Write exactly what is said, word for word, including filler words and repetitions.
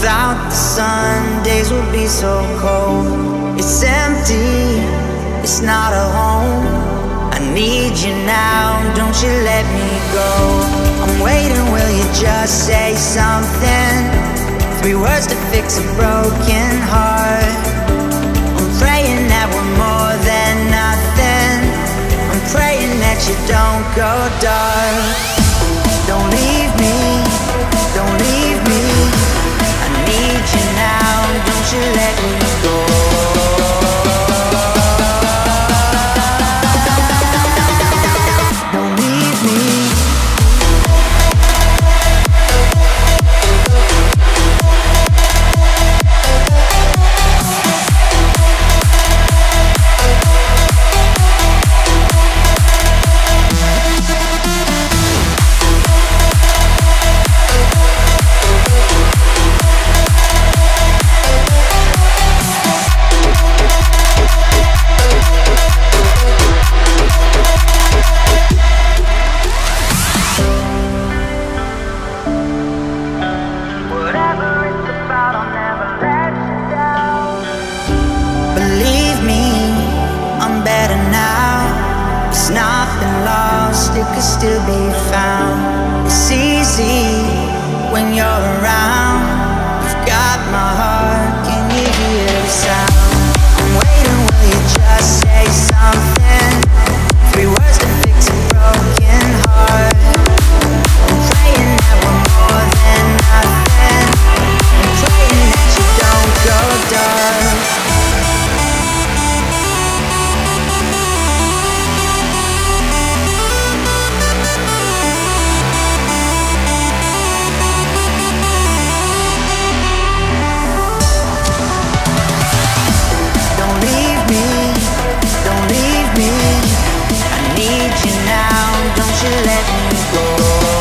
Without the sun, days will be so cold. It's empty, it's not a home. I need you now, don't you let me go. I'm waiting, will you just say something? Three words to fix a broken heart. I'm praying that we're more than nothing. I'm praying that you don't go dark. Don't leave me, don't leave me. I need you now, don't you let me go. Don't leave me. It could still be found. It's easy when you're around. You've got my heart, can you hear the sound? I'm waiting, will you just say something? Three words to fix a broken heart. I'm praying that we're more than nothing. I'm praying that you don't go dark. Don't leave me, I need you now, don't you let me go.